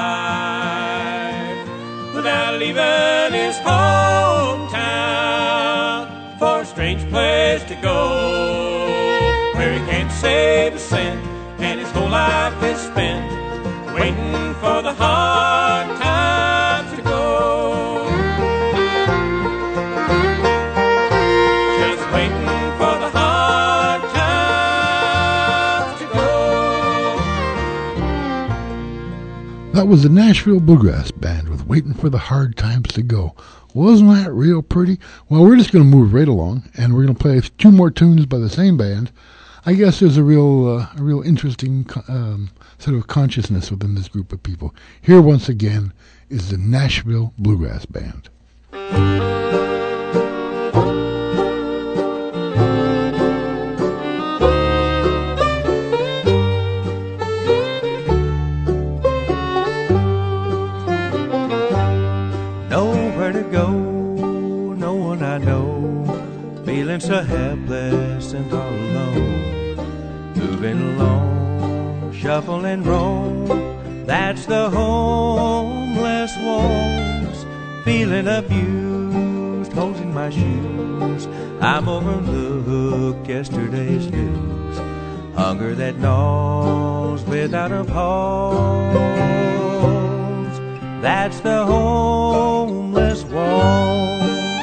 wife without leaving his hometown for a strange place to go, where he can't save a cent and his whole life is spent waiting for the hard times to go. Just waiting for the hard times to go. That was the Nashville Bluegrass Band with Waiting for the Hard Times to Go. Wasn't that real pretty? Well, we're just going to move right along, and we're going to play two more tunes by the same band. I guess there's a real, uh, a real interesting um, sort of consciousness within this group of people. Here, once again, is the Nashville Bluegrass Band. Nowhere to go, no one I know, feeling so helpless and all alone, moving along, shuffle and roll, that's the homeless waltz, feeling abused, holes in my shoes, I'm overlooked yesterday's news, hunger that gnaws without a pause, that's the homeless waltz.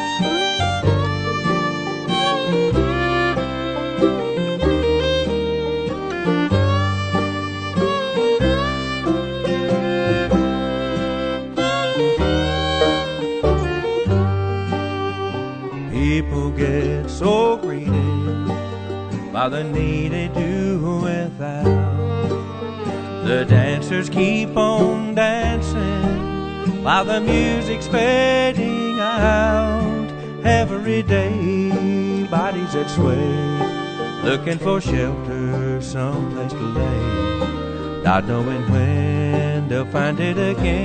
People get so greedy by the need they do without. The dancers keep on dancing while the music's fading out. Every day, bodies that sway, looking for shelter, someplace to lay, not knowing when they'll find it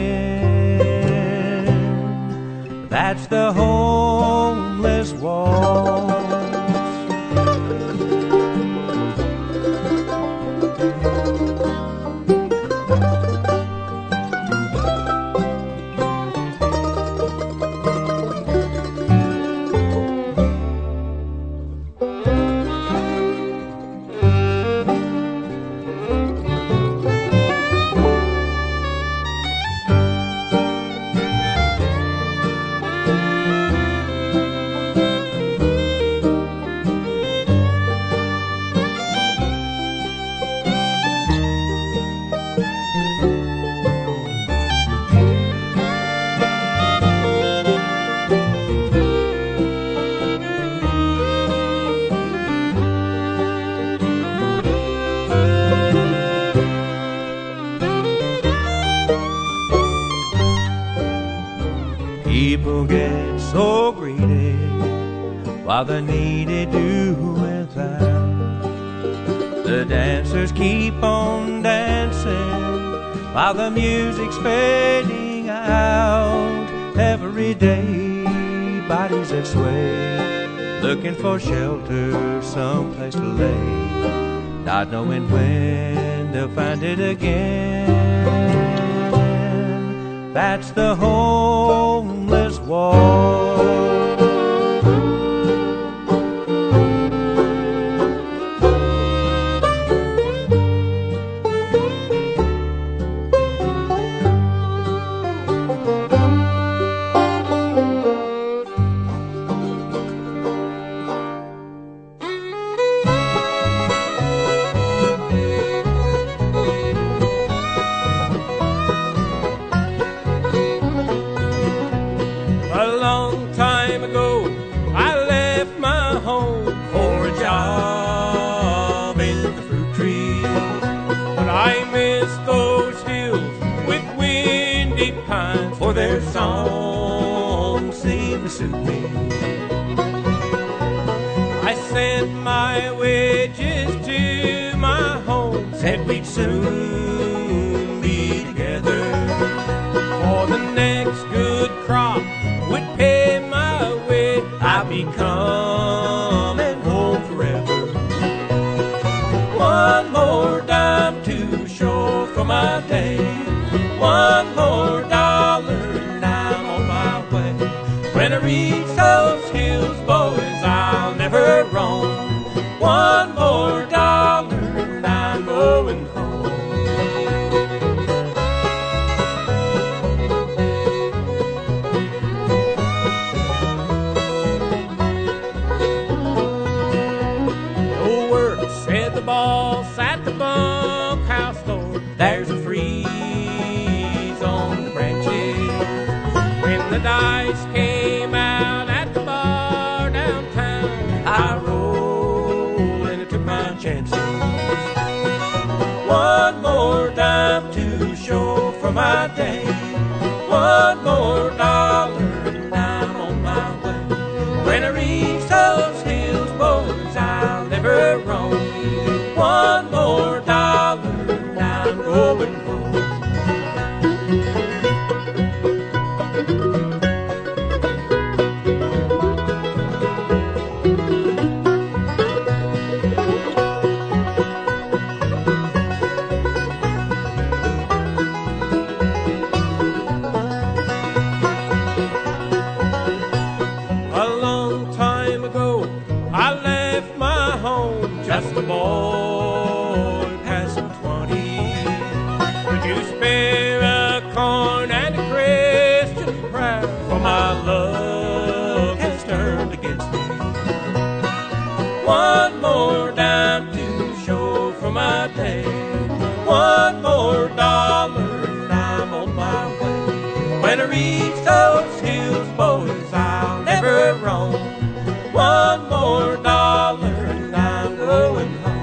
again. That's the homeless waltz. People get so greedy while the needy do without. The dancers keep on dancing while the music's fading out. Every day, bodies that sway, looking for shelter, someplace to lay, not knowing when they'll find it again. That's the homeless waltz. great pines, for their song seemed to suit me. I sent my wages to my home, said we'd soon be together. For the next good crop would pay my way, I'd be coming home forever. One more dime to show for my day, one more dollar and I'm on my way. When I reach those hills, boys, I'll never roam. One more dollar and I'm going home. No work, said the boss at the bunkhouse door. There's a freeze on the branches. When the dice came out at the bar downtown, I rolled and I took my chances. One more dime to show for my day, one more dollar and I'm on my way. When I reach those hills, boys, I'll never roam. One more dollar and I'm going home. A long time ago, I left my home, just a boy passing twenty. Could you spare a corn and a Christian prayer? For my luck has turned against me. One more dime to show for my day, one more dollar and I'm on my way. When I reach those hills, boys, I'll never roam. One more dollar and I'm going home.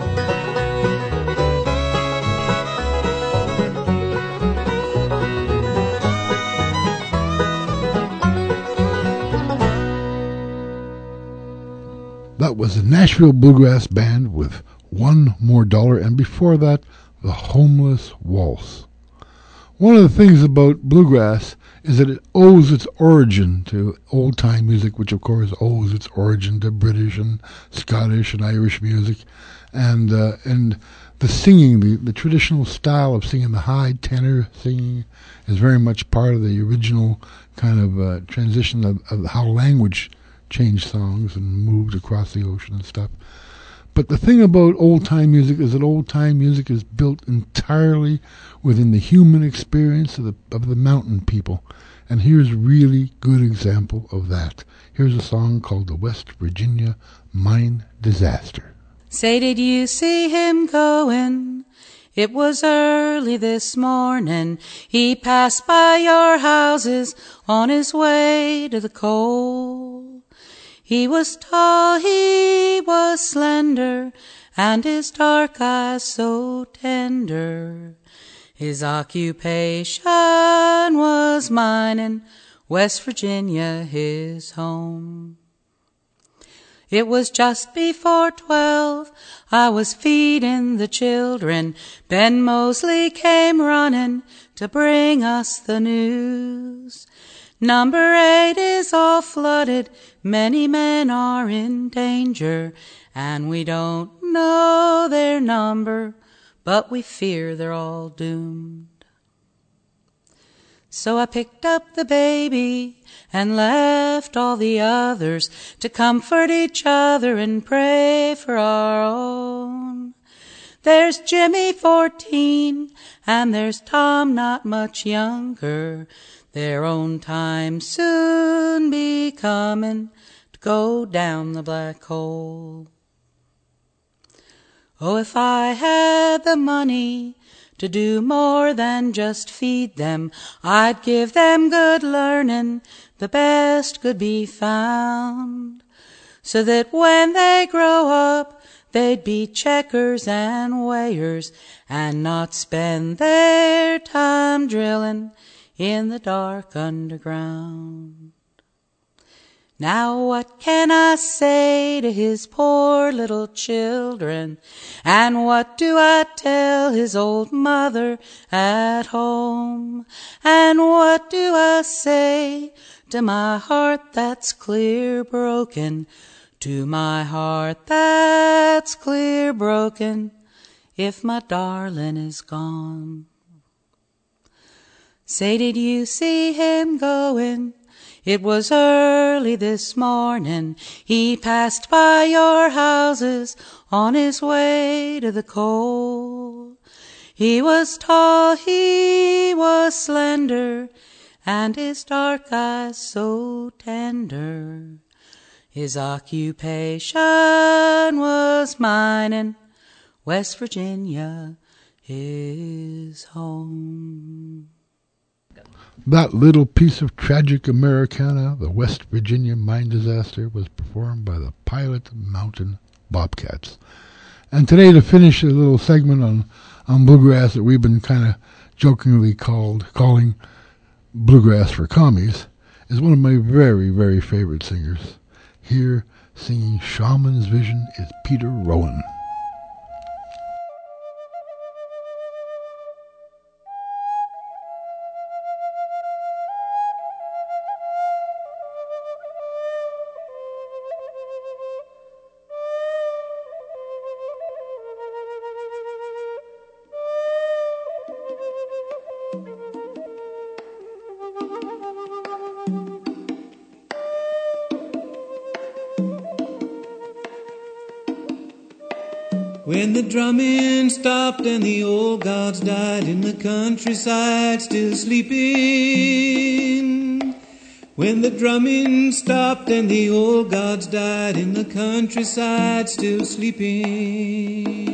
That was the Nashville Bluegrass Band with One More Dollar, and before that, the Homeless Waltz. One of the things about bluegrass is that it owes its origin to old-time music, which of course owes its origin to British and Scottish and Irish music, and uh, and the singing, the, the traditional style of singing, the high tenor singing, is very much part of the original kind of uh, transition of, of how language changed songs and moved across the ocean and stuff. But the thing about old-time music is that old-time music is built entirely within the human experience of the of the mountain people. And here's a really good example of that. Here's a song called The West Virginia Mine Disaster. Say, did you see him going? It was early this morning. He passed by your houses on his way to the coal. He was tall, he was slender, and his dark eyes so tender. His occupation was mining, West Virginia his home. It was just before twelve, I was feeding the children. Ben Mosley came running to bring us the news. Number eight is all flooded, many men are in danger, and we don't know their number, but we fear they're all doomed. So I picked up the baby and left all the others to comfort each other and pray for our own. There's Jimmy, fourteen, and there's Tom, not much younger. Their own time soon be coming to go down the black hole. Oh, if I had the money to do more than just feed them, I'd give them good learning, the best could be found, so that when they grow up, they'd be checkers and weighers and not spend their time drilling in the dark underground. Now what can I say to his poor little children, and what do I tell his old mother at home? And what do I say to my heart that's clear broken, to my heart that's clear broken, if my darling is gone? Say, did you see him going? It was early this morning. He passed by your houses on his way to the coal. He was tall, he was slender, and his dark eyes so tender. His occupation was mining. West Virginia, his home. That little piece of tragic Americana, the West Virginia mine disaster, was performed by the Pilot Mountain Bobcats. And today, to finish a little segment on, on bluegrass that we've been kind of jokingly called calling Bluegrass for Commies, is one of my very, very favorite singers. Here, singing Shaman's Vision, is Peter Rowan. When the drumming stopped and the old gods died in the countryside still sleeping. When the drumming stopped and the old gods died in the countryside still sleeping.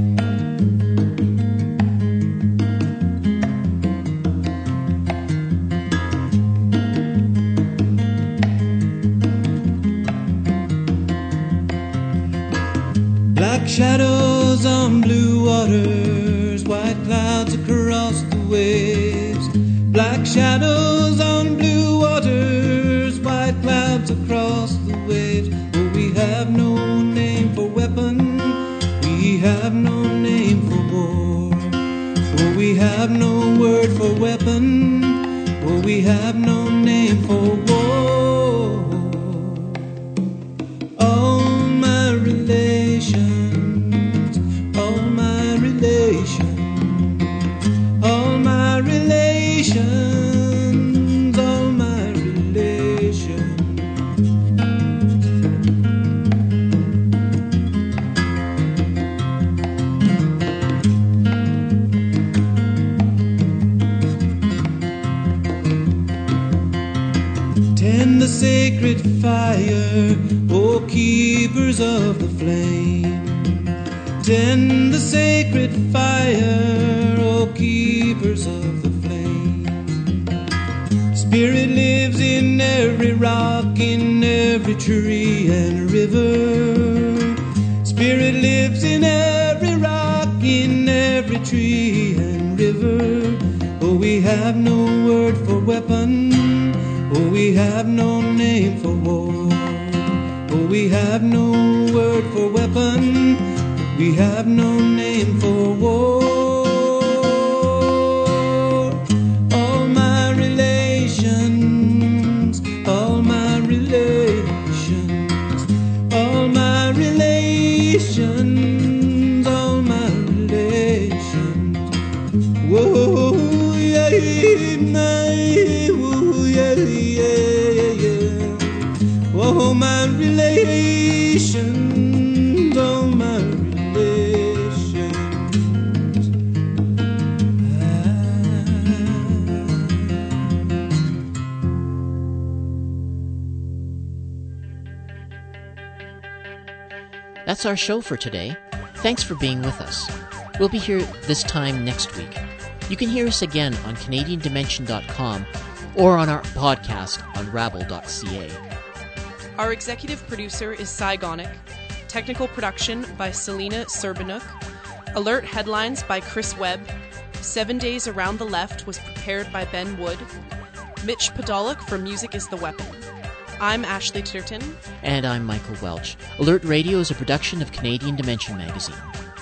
Black shadows on blue waters, white clouds across the waves. Black shadows on blue waters, white clouds across the waves. Oh, we have no name for weapon, we have no name for war. Oh, we have no word for weapon, oh, we have no name for war. All my relations, all my relations, all my relations, all my relations. Tend the sacred fire, O keepers of the flame. Tend the sacred fire, O keepers of the flame. Spirit lives in every rock, in every tree and river. Spirit lives in every rock, in every tree and river. Oh, we have no word for weapon, oh, we have no name for war. Oh, we have no word for weapon, we have no name for war. All my relations, all my relations, all my relations, all my relations. Whoa, yeah, yeah, whoa, yeah, yeah, yeah. Whoa, my relations, all my relations. That's our show for today. Thanks for being with us. We'll be here this time next week. You can hear us again on Canadian Dimension dot com or on our podcast on rabble dot c a. Our executive producer is Cy Gonick. Technical production by Selena Serbanuk. Alert headlines by Chris Webb. Seven Days Around the Left was prepared by Ben Wood. Mitch Podolak for Music is the Weapon. I'm Ashley Titterton. And I'm Michael Welch. Alert Radio is a production of Canadian Dimension magazine.